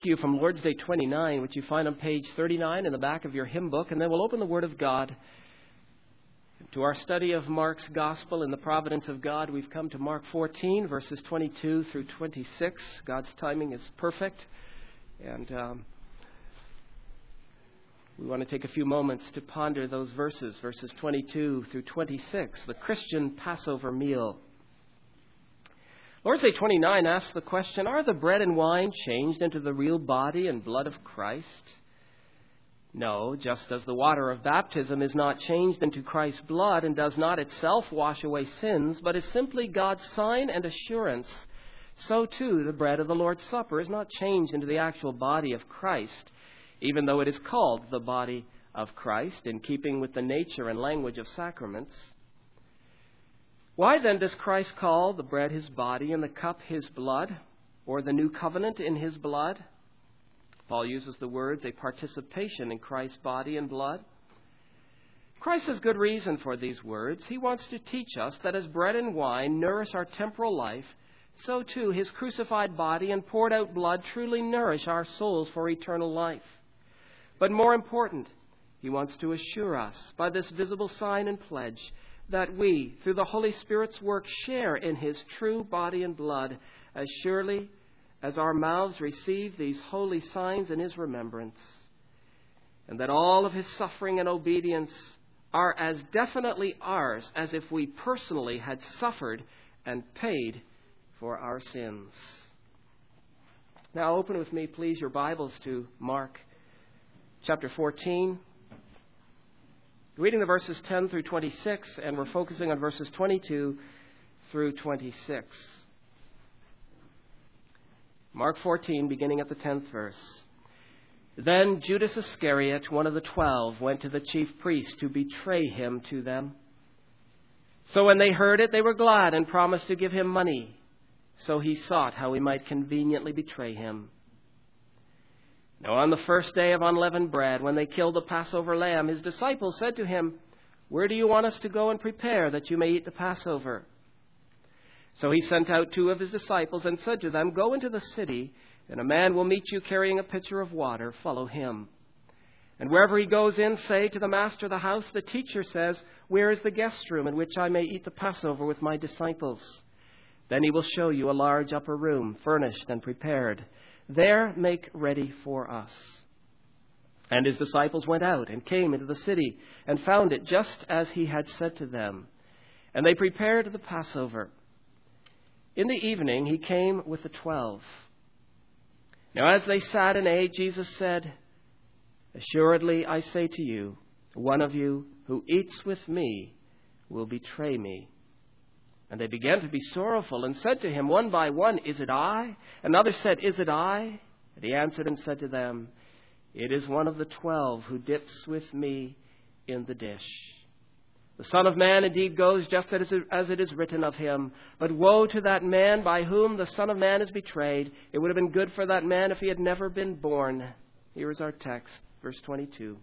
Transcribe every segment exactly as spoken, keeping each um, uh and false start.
you from Lord's Day twenty-nine, which you find on page thirty-nine in the back of your hymn book, and then we'll open the Word of God to our study of Mark's Gospel in the providence of God. We've come to Mark fourteen, verses twenty-two through twenty-six. God's timing is perfect, and um, we want to take a few moments to ponder those verses, verses twenty-two through twenty-six, the Christian Passover meal. Lord's Day twenty-nine asks the question, are the bread and wine changed into the real body and blood of Christ? No, just as the water of baptism is not changed into Christ's blood and does not itself wash away sins, but is simply God's sign and assurance, so too the bread of the Lord's Supper is not changed into the actual body of Christ, even though it is called the body of Christ, in keeping with the nature and language of sacraments. Why then does Christ call the bread his body and the cup his blood, or the new covenant in his blood? Paul uses the words, a participation in Christ's body and blood. Christ has good reason for these words. He wants to teach us that as bread and wine nourish our temporal life, so too his crucified body and poured out blood truly nourish our souls for eternal life. But more important, he wants to assure us by this visible sign and pledge that we, through the Holy Spirit's work, share in his true body and blood as surely as our mouths receive these holy signs in his remembrance, and that all of his suffering and obedience are as definitely ours as if we personally had suffered and paid for our sins. Now open with me, please, your Bibles to Mark chapter fourteen. Reading the verses ten through twenty-six, and we're focusing on verses twenty-two through twenty-six. Mark fourteen, beginning at the tenth verse. Then Judas Iscariot, one of the twelve, went to the chief priests to betray him to them. So when they heard it, they were glad and promised to give him money. So he sought how he might conveniently betray him. Now on the first day of unleavened bread, when they killed the Passover lamb, his disciples said to him, "Where do you want us to go and prepare that you may eat the Passover?" So he sent out two of his disciples and said to them, "Go into the city, and a man will meet you carrying a pitcher of water. Follow him. And wherever he goes in, say to the master of the house, 'The teacher says, where is the guest room in which I may eat the Passover with my disciples?' Then he will show you a large upper room, furnished and prepared. There make ready for us." And his disciples went out and came into the city and found it just as he had said to them. And they prepared the Passover. In the evening he came with the twelve. Now as they sat and ate, Jesus said, "Assuredly I say to you, one of you who eats with me will betray me." And they began to be sorrowful and said to him one by one, "Is it I?" Another said, "Is it I?" And he answered and said to them, "It is one of the twelve who dips with me in the dish. The Son of Man indeed goes just as it is written of him. But woe to that man by whom the Son of Man is betrayed. It would have been good for that man if he had never been born." Here is our text, verse twenty-two.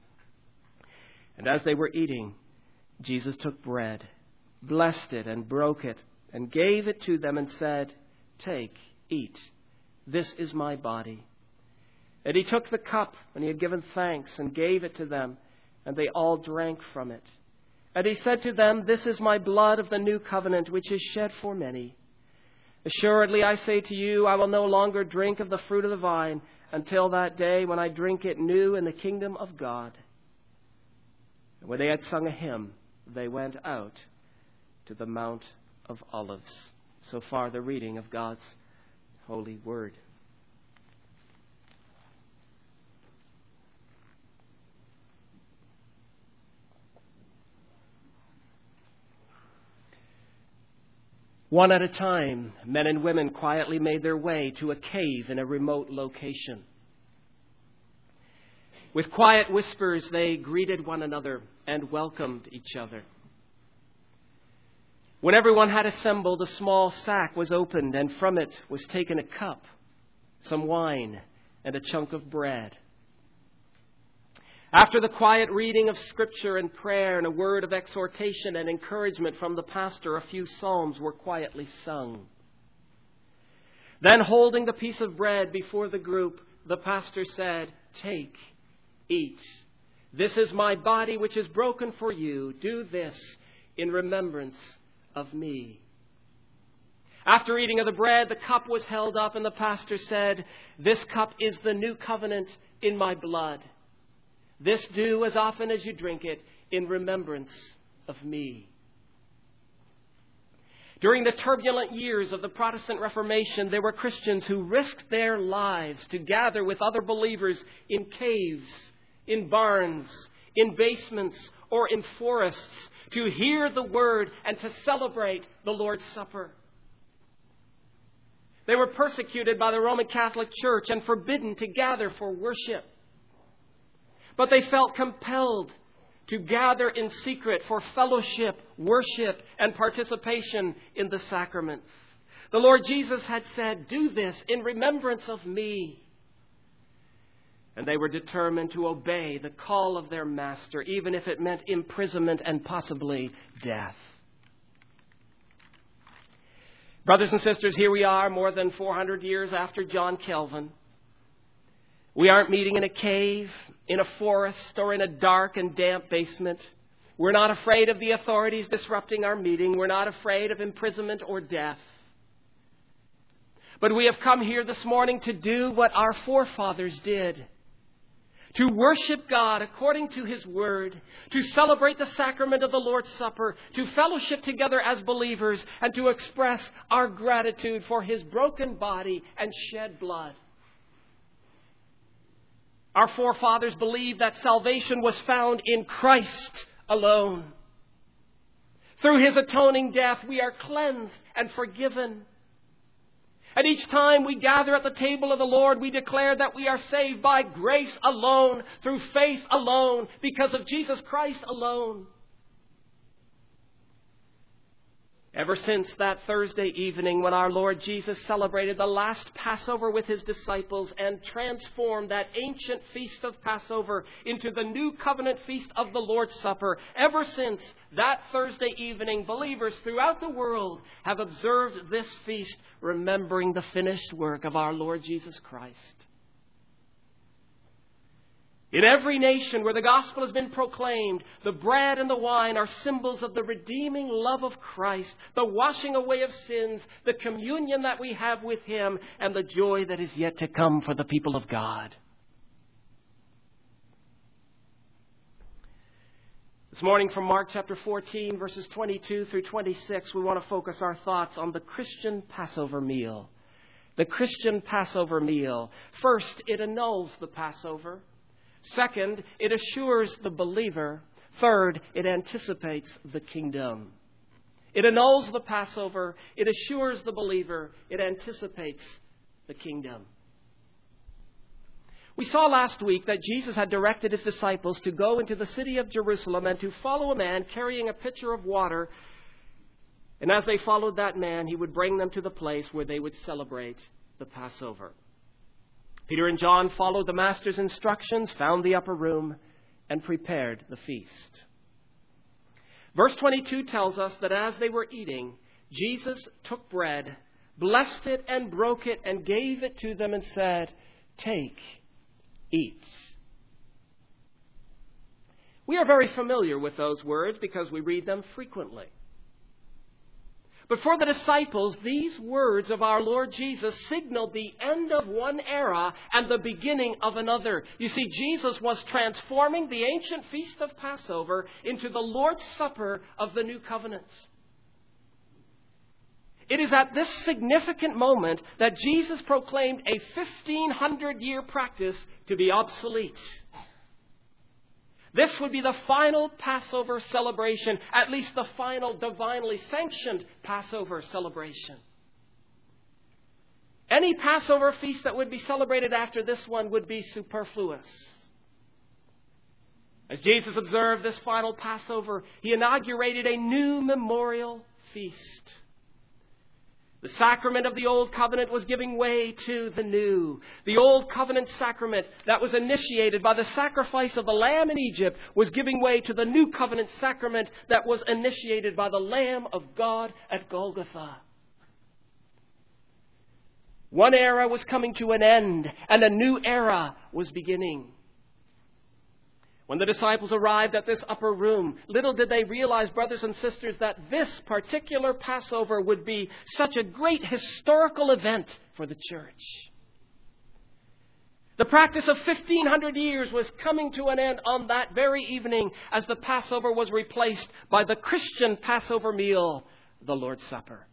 And as they were eating, Jesus took bread, blessed it and broke it, and gave it to them and said, "Take, eat. This is my body." And he took the cup when he had given thanks and gave it to them, and they all drank from it. And he said to them, "This is my blood of the new covenant, which is shed for many. Assuredly I say to you, I will no longer drink of the fruit of the vine until that day when I drink it new in the kingdom of God." And when they had sung a hymn, they went out to the Mount of Olives. So far, the reading of God's holy word. One at a time, men and women quietly made their way to a cave in a remote location. With quiet whispers, they greeted one another and welcomed each other. When everyone had assembled, a small sack was opened, and from it was taken a cup, some wine, and a chunk of bread. After the quiet reading of Scripture and prayer and a word of exhortation and encouragement from the pastor, a few psalms were quietly sung. Then, holding the piece of bread before the group, the pastor said, "Take, eat. This is my body which is broken for you. Do this in remembrance of me." After eating of the bread, the cup was held up, and the pastor said, "This cup is the new covenant in my blood. This do as often as you drink it in remembrance of me." During the turbulent years of the Protestant Reformation, there were Christians who risked their lives to gather with other believers in caves, in barns, in basements, or in forests to hear the word and to celebrate the Lord's Supper. They were persecuted by the Roman Catholic Church and forbidden to gather for worship. But they felt compelled to gather in secret for fellowship, worship, and participation in the sacraments. The Lord Jesus had said, "Do this in remembrance of me." And they were determined to obey the call of their master, even if it meant imprisonment and possibly death. Brothers and sisters, here we are more than four hundred years after John Calvin. We aren't meeting in a cave, in a forest, or in a dark and damp basement. We're not afraid of the authorities disrupting our meeting. We're not afraid of imprisonment or death. But we have come here this morning to do what our forefathers did. To worship God according to His Word, to celebrate the sacrament of the Lord's Supper, to fellowship together as believers, and to express our gratitude for His broken body and shed blood. Our forefathers believed that salvation was found in Christ alone. Through His atoning death, we are cleansed and forgiven. And each time we gather at the table of the Lord, we declare that we are saved by grace alone, through faith alone, because of Jesus Christ alone. Ever since that Thursday evening when our Lord Jesus celebrated the last Passover with His disciples and transformed that ancient feast of Passover into the new covenant feast of the Lord's Supper, ever since that Thursday evening, believers throughout the world have observed this feast, remembering the finished work of our Lord Jesus Christ. In every nation where the gospel has been proclaimed, the bread and the wine are symbols of the redeeming love of Christ, the washing away of sins, the communion that we have with Him, and the joy that is yet to come for the people of God. This morning from Mark chapter fourteen, verses twenty-two through twenty-six, we want to focus our thoughts on the Christian Passover meal. The Christian Passover meal. First, it annuls the Passover. Second, it assures the believer. Third, it anticipates the kingdom. It annuls the Passover. It assures the believer. It anticipates the kingdom. We saw last week that Jesus had directed His disciples to go into the city of Jerusalem and to follow a man carrying a pitcher of water. And as they followed that man, He would bring them to the place where they would celebrate the Passover. Peter and John followed the Master's instructions, found the upper room, and prepared the feast. Verse twenty-two tells us that as they were eating, Jesus took bread, blessed it and broke it, and gave it to them and said, "Take, eat." We are very familiar with those words because we read them frequently. But for the disciples, these words of our Lord Jesus signaled the end of one era and the beginning of another. You see, Jesus was transforming the ancient feast of Passover into the Lord's Supper of the New Covenant. It is at this significant moment that Jesus proclaimed a fifteen hundred year practice to be obsolete. This would be the final Passover celebration, at least the final divinely sanctioned Passover celebration. Any Passover feast that would be celebrated after this one would be superfluous. As Jesus observed this final Passover, He inaugurated a new memorial feast. The sacrament of the Old Covenant was giving way to the new. The Old Covenant sacrament that was initiated by the sacrifice of the lamb in Egypt was giving way to the New Covenant sacrament that was initiated by the Lamb of God at Golgotha. One era was coming to an end, and a new era was beginning. When the disciples arrived at this upper room, little did they realize, brothers and sisters, that this particular Passover would be such a great historical event for the church. The practice of fifteen hundred years was coming to an end on that very evening as the Passover was replaced by the Christian Passover meal, the Lord's Supper.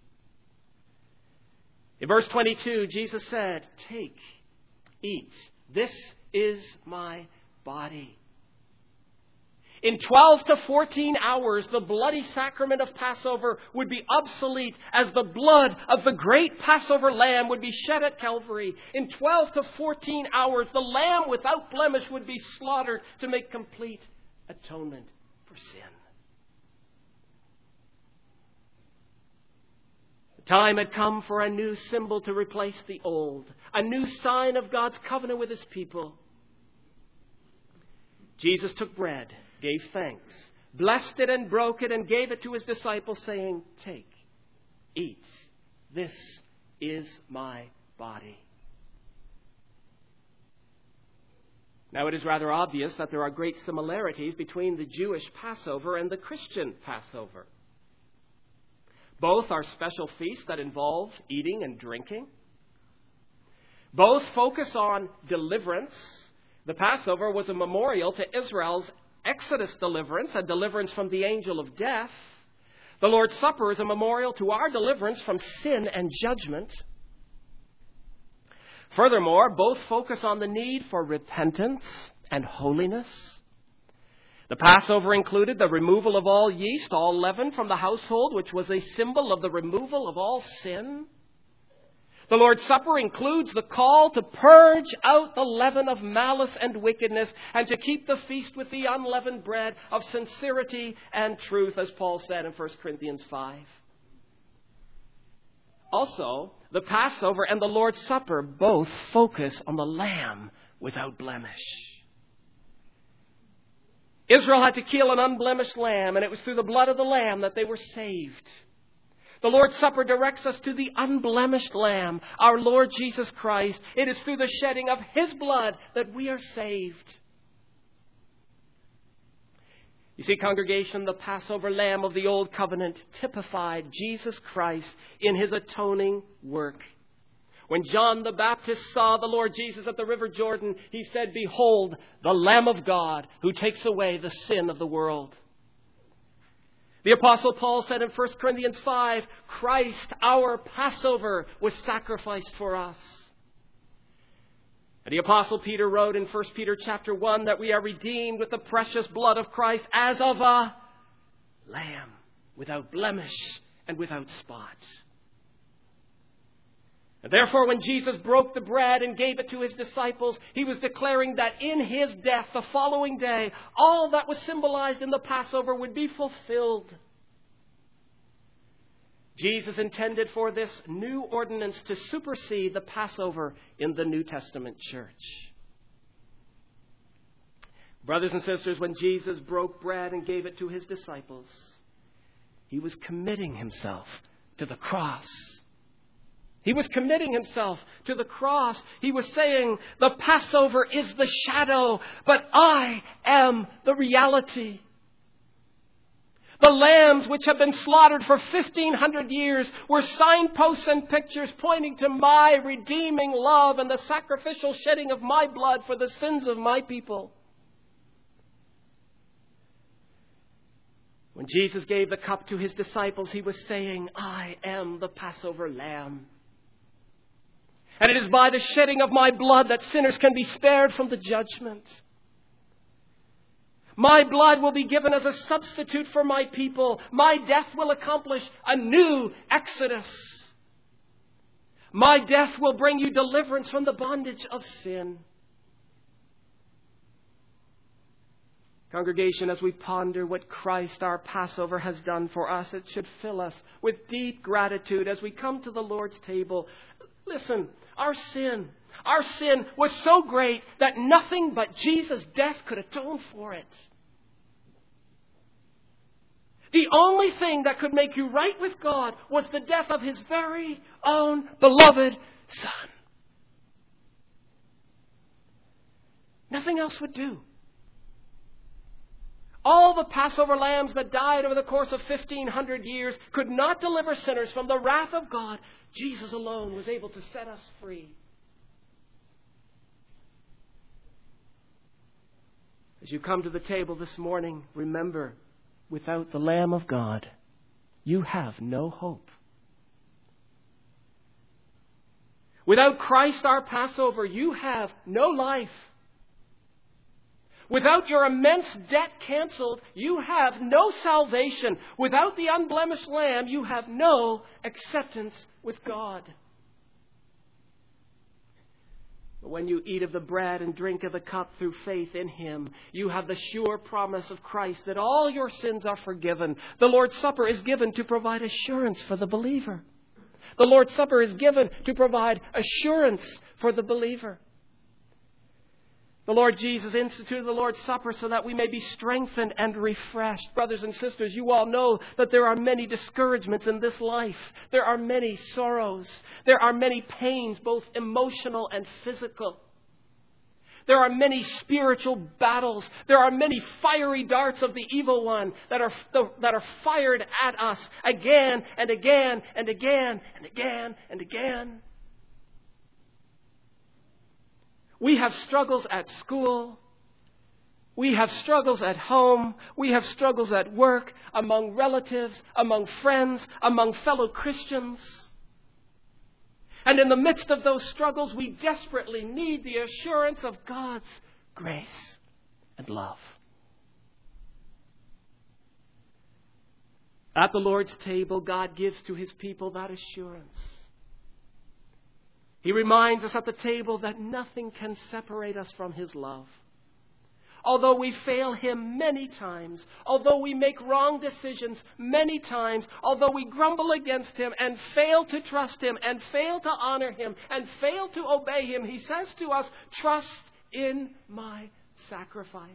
In verse twenty-two, Jesus said, "Take, eat. This is my body." In twelve to fourteen hours, the bloody sacrament of Passover would be obsolete as the blood of the great Passover lamb would be shed at Calvary. In twelve to fourteen hours, the lamb without blemish would be slaughtered to make complete atonement for sin. The time had come for a new symbol to replace the old, a new sign of God's covenant with His people. Jesus took bread, gave thanks, blessed it and broke it and gave it to His disciples, saying, "Take, eat. This is my body." Now it is rather obvious that there are great similarities between the Jewish Passover and the Christian Passover. Both are special feasts that involve eating and drinking. Both focus on deliverance. The Passover was a memorial to Israel's Exodus deliverance, a deliverance from the angel of death. The Lord's Supper is a memorial to our deliverance from sin and judgment. Furthermore, both focus on the need for repentance and holiness. The Passover included the removal of all yeast, all leaven from the household, which was a symbol of the removal of all sin. The Lord's Supper includes the call to purge out the leaven of malice and wickedness and to keep the feast with the unleavened bread of sincerity and truth, as Paul said in First Corinthians five. Also, the Passover and the Lord's Supper both focus on the Lamb without blemish. Israel had to kill an unblemished lamb, and it was through the blood of the Lamb that they were saved. The Lord's Supper directs us to the unblemished Lamb, our Lord Jesus Christ. It is through the shedding of His blood that we are saved. You see, congregation, the Passover lamb of the Old Covenant typified Jesus Christ in His atoning work. When John the Baptist saw the Lord Jesus at the River Jordan, he said, "Behold, the Lamb of God who takes away the sin of the world." The Apostle Paul said in First Corinthians five, "Christ, our Passover, was sacrificed for us." And the Apostle Peter wrote in First Peter chapter one that we are redeemed with the precious blood of Christ as of a lamb, without blemish and without spot. And therefore, when Jesus broke the bread and gave it to His disciples, He was declaring that in His death the following day, all that was symbolized in the Passover would be fulfilled. Jesus intended for this new ordinance to supersede the Passover in the New Testament church. Brothers and sisters, when Jesus broke bread and gave it to His disciples, He was committing Himself to the cross. He was committing Himself to the cross. He was saying, the Passover is the shadow, but I am the reality. The lambs which have been slaughtered for fifteen hundred years were signposts and pictures pointing to my redeeming love and the sacrificial shedding of my blood for the sins of my people. When Jesus gave the cup to His disciples, He was saying, I am the Passover lamb. And it is by the shedding of my blood that sinners can be spared from the judgment. My blood will be given as a substitute for my people. My death will accomplish a new exodus. My death will bring you deliverance from the bondage of sin. Congregation, as we ponder what Christ, our Passover, has done for us, it should fill us with deep gratitude as we come to the Lord's table. Listen, our sin, our sin was so great that nothing but Jesus' death could atone for it. The only thing that could make you right with God was the death of His very own beloved son. Nothing else would do. All the Passover lambs that died over the course of fifteen hundred years could not deliver sinners from the wrath of God. Jesus alone was able to set us free. As you come to the table this morning, remember, without the Lamb of God, you have no hope. Without Christ our Passover, you have no life. Without your immense debt canceled, you have no salvation. Without the unblemished Lamb, you have no acceptance with God. But when you eat of the bread and drink of the cup through faith in Him, you have the sure promise of Christ that all your sins are forgiven. The Lord's Supper is given to provide assurance for the believer. The Lord's Supper is given to provide assurance for the believer. The Lord Jesus instituted the Lord's Supper so that we may be strengthened and refreshed. Brothers and sisters, you all know that there are many discouragements in this life. There are many sorrows. There are many pains, both emotional and physical. There are many spiritual battles. There are many fiery darts of the evil one that are, that are fired at us again and again and again and again and again. We have struggles at school. We have struggles at home. We have struggles at work, among relatives, among friends, among fellow Christians. And in the midst of those struggles, we desperately need the assurance of God's grace and love. At the Lord's table, God gives to His people that assurance. He reminds us at the table that nothing can separate us from His love. Although we fail Him many times, although we make wrong decisions many times, although we grumble against Him and fail to trust Him and fail to honor Him and fail to obey Him, He says to us, trust in my sacrifice.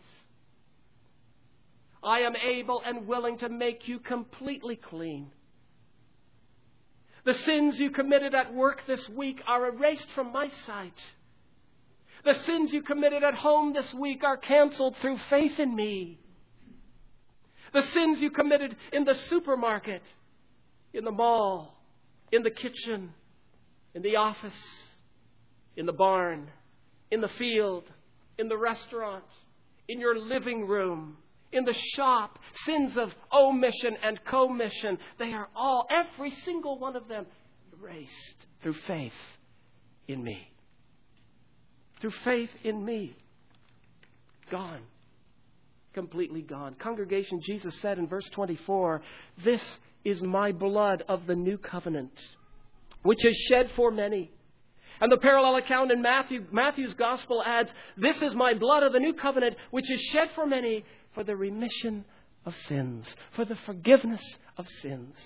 I am able and willing to make you completely clean. The sins you committed at work this week are erased from my sight. The sins you committed at home this week are canceled through faith in me. The sins you committed in the supermarket, in the mall, in the kitchen, in the office, in the barn, in the field, in the restaurant, in your living room, in the shop, sins of omission and commission, they are all, every single one of them, erased through faith in me. Through faith in me. Gone. Completely gone. Congregation, Jesus said in verse twenty-four, this is my blood of the new covenant, which is shed for many. And the parallel account in Matthew, Matthew's Gospel adds, this is my blood of the new covenant, which is shed for many for the remission of sins, for the forgiveness of sins.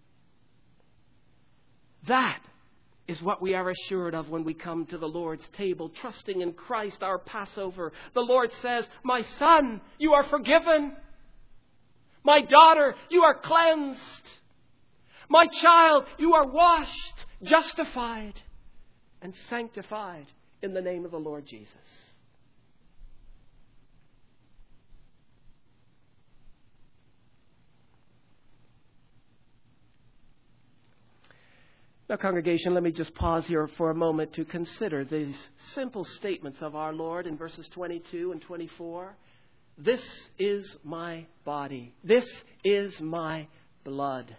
That is what we are assured of when we come to the Lord's table, trusting in Christ, our Passover. The Lord says, my son, you are forgiven. My daughter, you are cleansed. My child, you are washed, justified, and sanctified in the name of the Lord Jesus. Now, congregation, let me just pause here for a moment to consider these simple statements of our Lord in verses twenty-two and twenty-four. This is my body. This is my blood.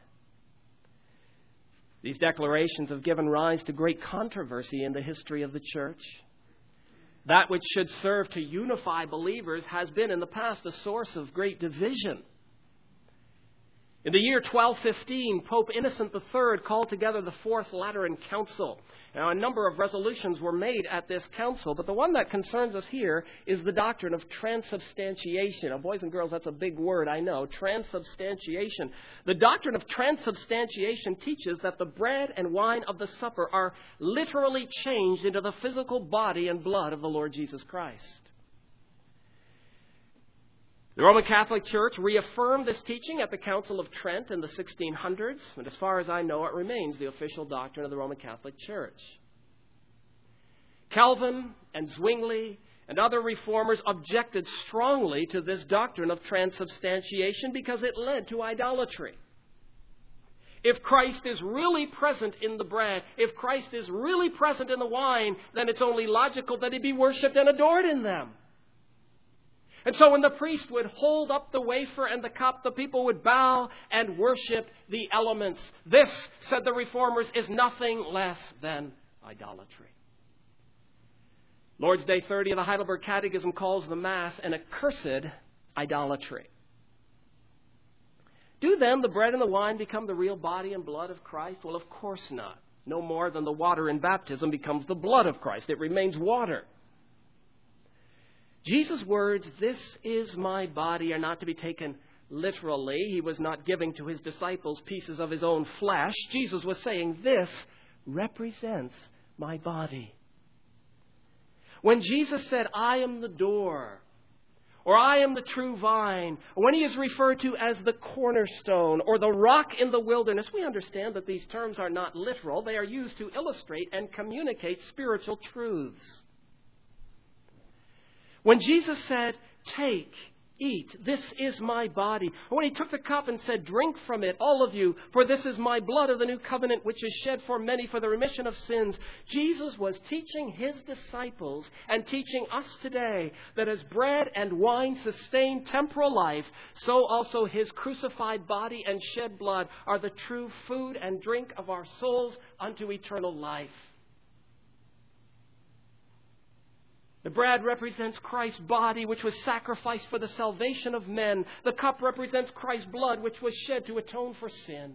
These declarations have given rise to great controversy in the history of the church. That which should serve to unify believers has been in the past a source of great division. In the year twelve fifteen, Pope Innocent the Third called together the Fourth Lateran Council. Now, a number of resolutions were made at this council, but the one that concerns us here is the doctrine of transubstantiation. Now, boys and girls, that's a big word, I know. Transubstantiation. The doctrine of transubstantiation teaches that the bread and wine of the supper are literally changed into the physical body and blood of the Lord Jesus Christ. The Roman Catholic Church reaffirmed this teaching at the Council of Trent in the sixteen hundreds, and as far as I know, it remains the official doctrine of the Roman Catholic Church. Calvin and Zwingli and other reformers objected strongly to this doctrine of transubstantiation because it led to idolatry. If Christ is really present in the bread, if Christ is really present in the wine, then it's only logical that he be worshipped and adored in them. And so when the priest would hold up the wafer and the cup, the people would bow and worship the elements. This, said the reformers, is nothing less than idolatry. Lord's Day thirty of the Heidelberg Catechism calls the Mass an accursed idolatry. Do then the bread and the wine become the real body and blood of Christ? Well, of course not. No more than the water in baptism becomes the blood of Christ. It remains water. Jesus' words, "This is my body," are not to be taken literally. He was not giving to his disciples pieces of his own flesh. Jesus was saying, "This represents my body." When Jesus said, "I am the door," or "I am the true vine," or when he is referred to as the cornerstone or the rock in the wilderness, we understand that these terms are not literal. They are used to illustrate and communicate spiritual truths. When Jesus said, "Take, eat, this is my body," or when he took the cup and said, "Drink from it, all of you, for this is my blood of the new covenant, which is shed for many for the remission of sins," Jesus was teaching his disciples and teaching us today that as bread and wine sustain temporal life, so also his crucified body and shed blood are the true food and drink of our souls unto eternal life. The bread represents Christ's body, which was sacrificed for the salvation of men. The cup represents Christ's blood, which was shed to atone for sin.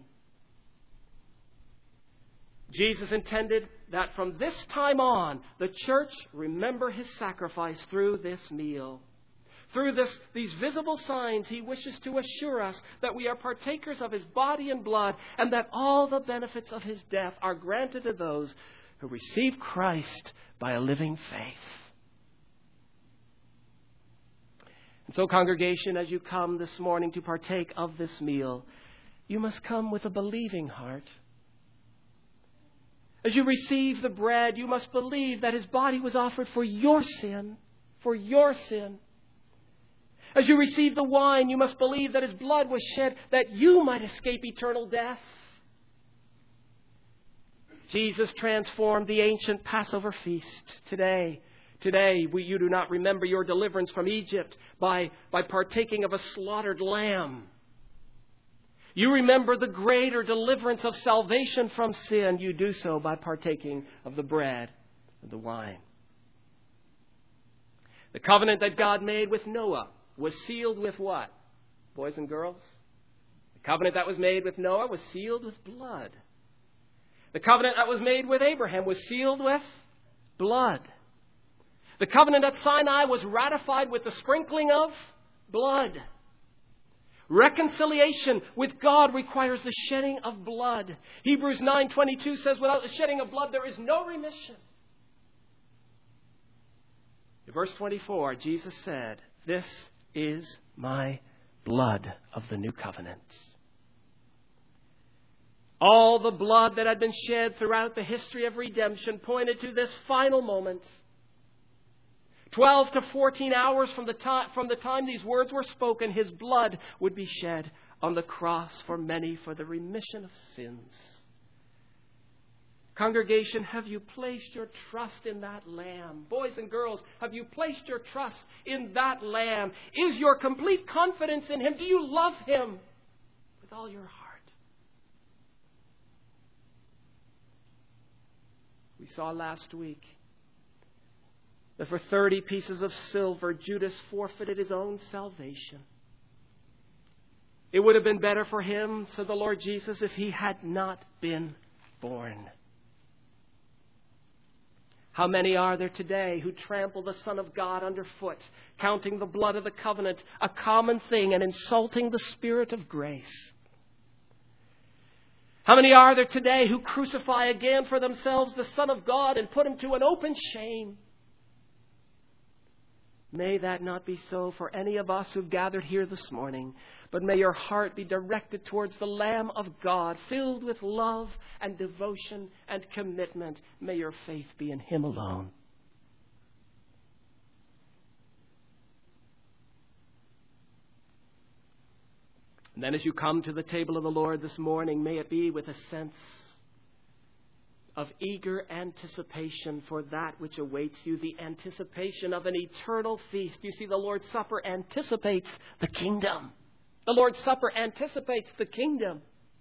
Jesus intended that from this time on, the church remember his sacrifice through this meal. Through this, these visible signs, he wishes to assure us that we are partakers of his body and blood, and that all the benefits of his death are granted to those who receive Christ by a living faith. And so, congregation, as you come this morning to partake of this meal, you must come with a believing heart. As you receive the bread, you must believe that his body was offered for your sin, for your sin. As you receive the wine, you must believe that his blood was shed that you might escape eternal death. Jesus transformed the ancient Passover feast today. Today, we, you do not remember your deliverance from Egypt by, by partaking of a slaughtered lamb. You remember the greater deliverance of salvation from sin. You do so by partaking of the bread and the wine. The covenant that God made with Noah was sealed with what? Boys and girls? The covenant that was made with Noah was sealed with blood. The covenant that was made with Abraham was sealed with blood. The covenant at Sinai was ratified with the sprinkling of blood. Reconciliation with God requires the shedding of blood. Hebrews nine twenty-two says, "Without the shedding of blood, there is no remission." In verse twenty-four, Jesus said, "This is my blood of the new covenant." All the blood that had been shed throughout the history of redemption pointed to this final moment. Twelve to fourteen hours from the time, from the time these words were spoken, his blood would be shed on the cross for many for the remission of sins. Congregation, have you placed your trust in that Lamb? Boys and girls, have you placed your trust in that Lamb? Is your complete confidence in him? Do you love him with all your heart? We saw last week that for thirty pieces of silver, Judas forfeited his own salvation. It would have been better for him, said the Lord Jesus, if he had not been born. How many are there today who trample the Son of God underfoot, counting the blood of the covenant a common thing and insulting the Spirit of grace? How many are there today who crucify again for themselves the Son of God and put him to an open shame? May that not be so for any of us who've gathered here this morning, but may your heart be directed towards the Lamb of God, filled with love and devotion and commitment. May your faith be in him alone. And then as you come to the table of the Lord this morning, may it be with a sense of eager anticipation for that which awaits you, the anticipation of an eternal feast. You see, the Lord's Supper anticipates the kingdom. The Lord's Supper anticipates the kingdom.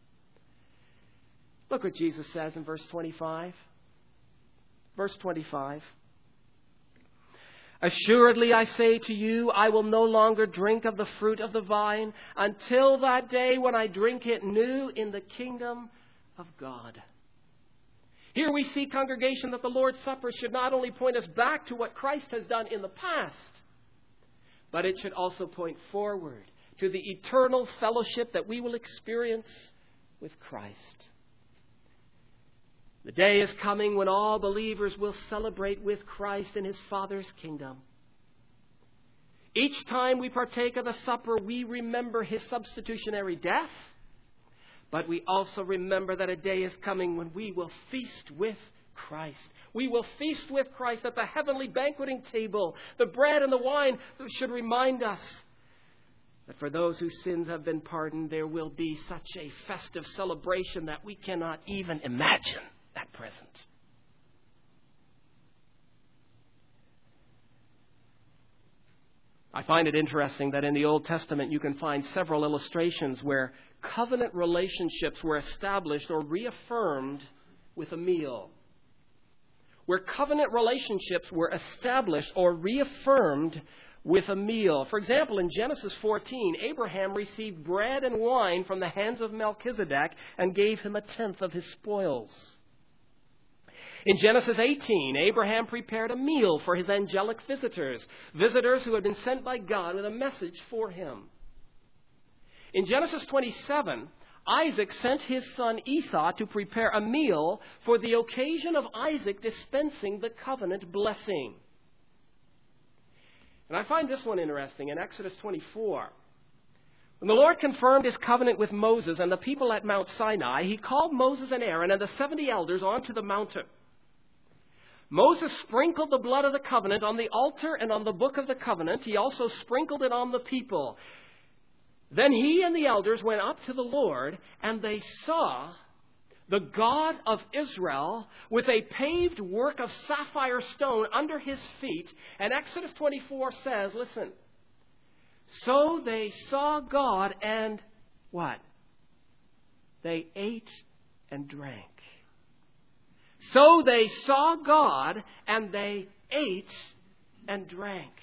Look what Jesus says in verse twenty-five. Verse twenty-five. Assuredly, I say to you, I will no longer drink of the fruit of the vine until that day when I drink it new in the kingdom of God. Here we see, congregation, that the Lord's Supper should not only point us back to what Christ has done in the past, but it should also point forward to the eternal fellowship that we will experience with Christ. The day is coming when all believers will celebrate with Christ in His Father's kingdom. Each time we partake of the supper, we remember His substitutionary death, but we also remember that a day is coming when we will feast with Christ. We will feast with Christ at the heavenly banqueting table. The bread and the wine should remind us that for those whose sins have been pardoned, there will be such a festive celebration that we cannot even imagine at present. I find it interesting that in the Old Testament you can find several illustrations where covenant relationships were established or reaffirmed with a meal. Where covenant relationships were established or reaffirmed with a meal. For example, in Genesis fourteen, Abraham received bread and wine from the hands of Melchizedek and gave him a tenth of his spoils. In Genesis eighteen, Abraham prepared a meal for his angelic visitors, visitors who had been sent by God with a message for him. In Genesis twenty-seven, Isaac sent his son Esau to prepare a meal for the occasion of Isaac dispensing the covenant blessing. And I find this one interesting in Exodus twenty-four. When the Lord confirmed His covenant with Moses and the people at Mount Sinai, He called Moses and Aaron and the seventy elders onto the mountain. Moses sprinkled the blood of the covenant on the altar and on the book of the covenant. He also sprinkled it on the people. Then he and the elders went up to the Lord, and they saw the God of Israel with a paved work of sapphire stone under His feet. And Exodus twenty-four says, listen, so they saw God and what? They ate and drank. So they saw God and they ate and drank.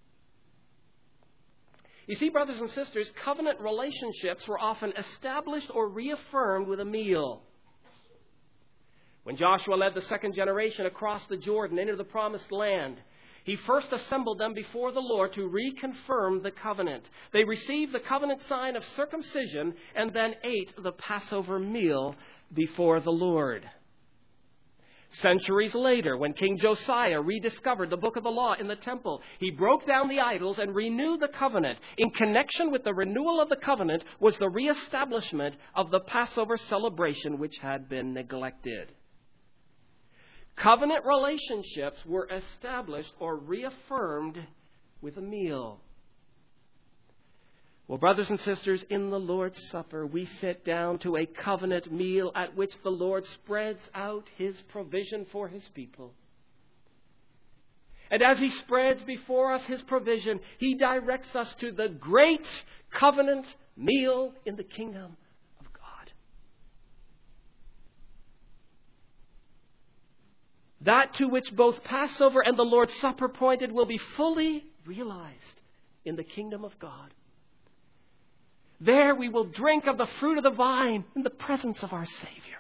You see, brothers and sisters, covenant relationships were often established or reaffirmed with a meal. When Joshua led the second generation across the Jordan into the promised land, he first assembled them before the Lord to reconfirm the covenant. They received the covenant sign of circumcision and then ate the Passover meal before the Lord. Centuries later, when King Josiah rediscovered the book of the law in the temple, he broke down the idols and renewed the covenant. In connection with the renewal of the covenant was the reestablishment of the Passover celebration, which had been neglected. Covenant relationships were established or reaffirmed with a meal. Well, brothers and sisters, in the Lord's Supper, we sit down to a covenant meal at which the Lord spreads out His provision for His people. And as He spreads before us His provision, He directs us to the great covenant meal in the kingdom of God. That to which both Passover and the Lord's Supper pointed will be fully realized in the kingdom of God. There we will drink of the fruit of the vine in the presence of our Savior.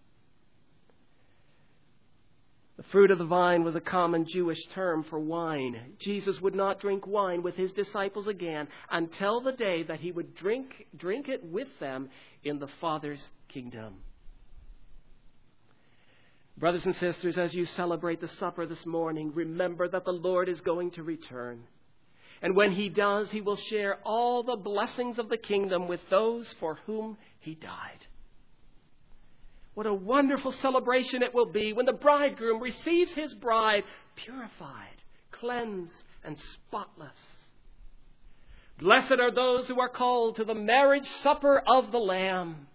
The fruit of the vine was a common Jewish term for wine. Jesus would not drink wine with His disciples again until the day that He would drink, drink it with them in the Father's kingdom. Brothers and sisters, as you celebrate the supper this morning, remember that the Lord is going to return. And when He does, He will share all the blessings of the kingdom with those for whom He died. What a wonderful celebration it will be when the bridegroom receives his bride purified, cleansed, and spotless. Blessed are those who are called to the marriage supper of the Lamb.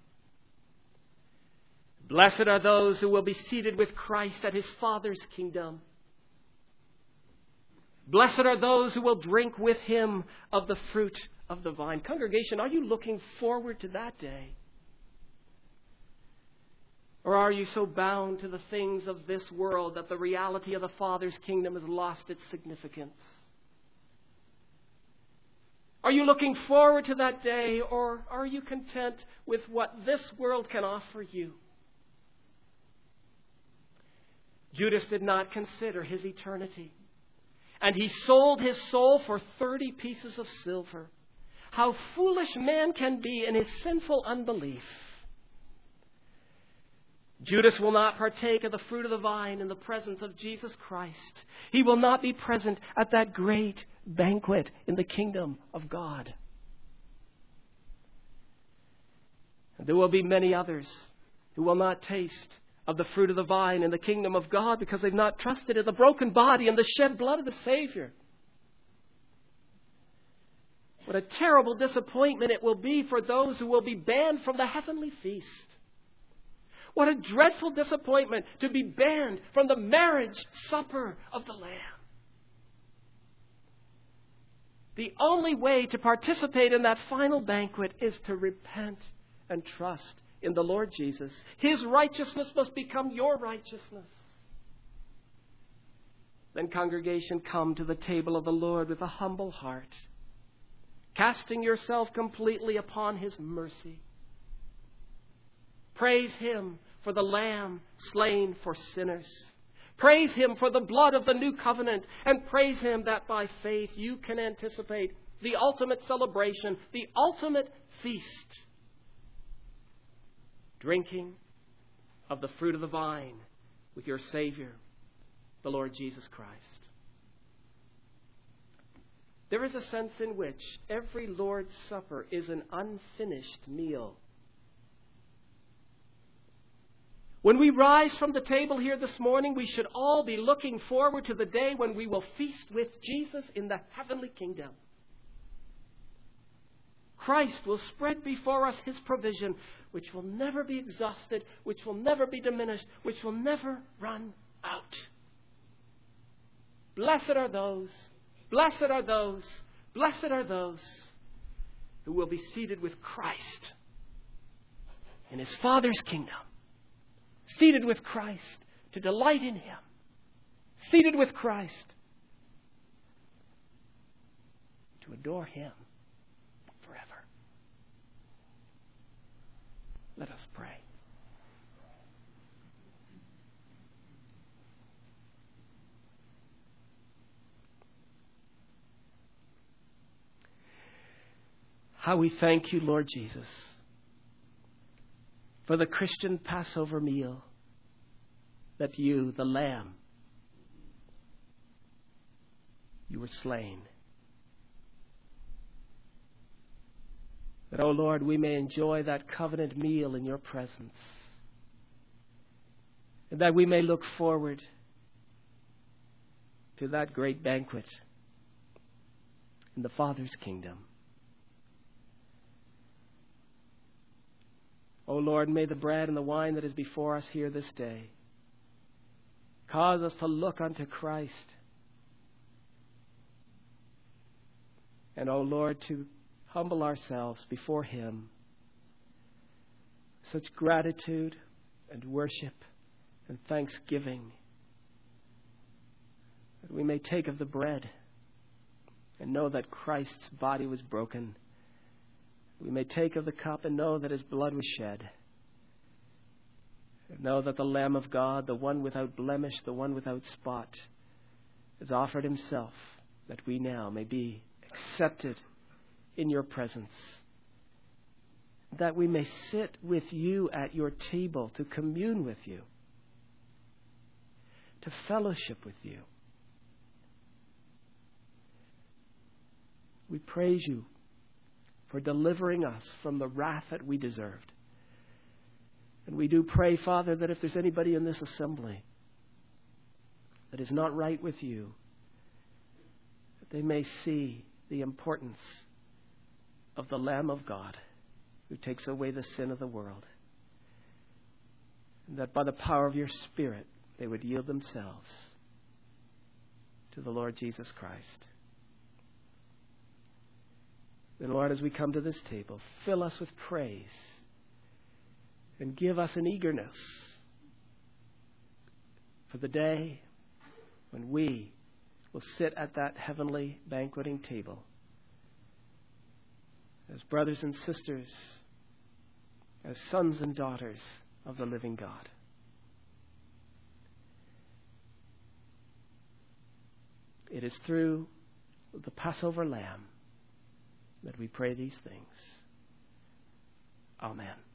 Blessed are those who will be seated with Christ at his Father's kingdom. Blessed are those who will drink with him of the fruit of the vine. Congregation, are you looking forward to that day? Or are you so bound to the things of this world that the reality of the Father's kingdom has lost its significance? Are you looking forward to that day, or are you content with what this world can offer you? Judas did not consider his eternity, and he sold his soul for thirty pieces of silver. How foolish man can be in his sinful unbelief. Judas will not partake of the fruit of the vine in the presence of Jesus Christ. He will not be present at that great banquet in the kingdom of God. And there will be many others who will not taste of the fruit of the vine in the kingdom of God because they've not trusted in the broken body and the shed blood of the Savior. What a terrible disappointment it will be for those who will be banned from the heavenly feast. What a dreadful disappointment to be banned from the marriage supper of the Lamb. The only way to participate in that final banquet is to repent and trust in the Lord Jesus. His righteousness must become your righteousness. Then, congregation, come to the table of the Lord with a humble heart, casting yourself completely upon his mercy. Praise him for the Lamb slain for sinners. Praise him for the blood of the new covenant. And praise him that by faith you can anticipate the ultimate celebration, the ultimate feast. Drinking of the fruit of the vine with your Savior, the Lord Jesus Christ. There is a sense in which every Lord's Supper is an unfinished meal. When we rise from the table here this morning, we should all be looking forward to the day when we will feast with Jesus in the heavenly kingdom. Christ will spread before us his provision, which will never be exhausted, which will never be diminished, which will never run out. Blessed are those, blessed are those, blessed are those who will be seated with Christ in his Father's kingdom. Seated with Christ to delight in him. Seated with Christ to adore him forever. Let us pray. How we thank you, Lord Jesus, for the Christian Passover meal, that you, the Lamb, you were slain. That, O Lord, we may enjoy that covenant meal in your presence. And that we may look forward to that great banquet in the Father's kingdom. O Lord, may the bread and the wine that is before us here this day cause us to look unto Christ. And, O Lord, to humble ourselves before him. Such gratitude and worship and thanksgiving that we may take of the bread and know that Christ's body was broken. We may take of the cup and know that his blood was shed. And know that the Lamb of God, the one without blemish, the one without spot, has offered himself that we now may be accepted in your presence. That we may sit with you at your table to commune with you, to fellowship with you. We praise you for delivering us from the wrath that we deserved. And we do pray, Father, that if there's anybody in this assembly that is not right with you, that they may see the importance of the Lamb of God who takes away the sin of the world. And that by the power of your Spirit, they would yield themselves to the Lord Jesus Christ. Then, Lord, as we come to this table, fill us with praise and give us an eagerness for the day when we will sit at that heavenly banqueting table as brothers and sisters, as sons and daughters of the living God. It is through the Passover Lamb that we pray these things. Amen.